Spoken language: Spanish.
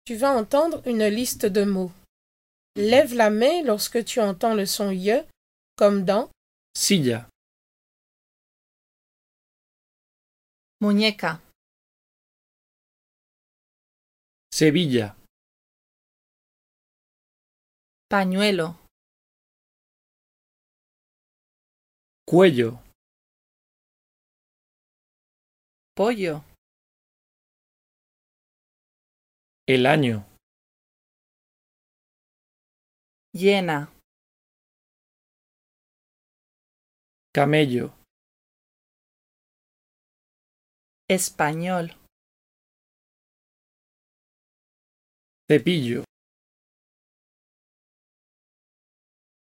Tu vas entendre une liste de mots. Lève la main lorsque tu entends le son Y, comme dans silla, muñeca, Sevilla, pañuelo, cuello, pollo, el año, llena, camello, español, cepillo,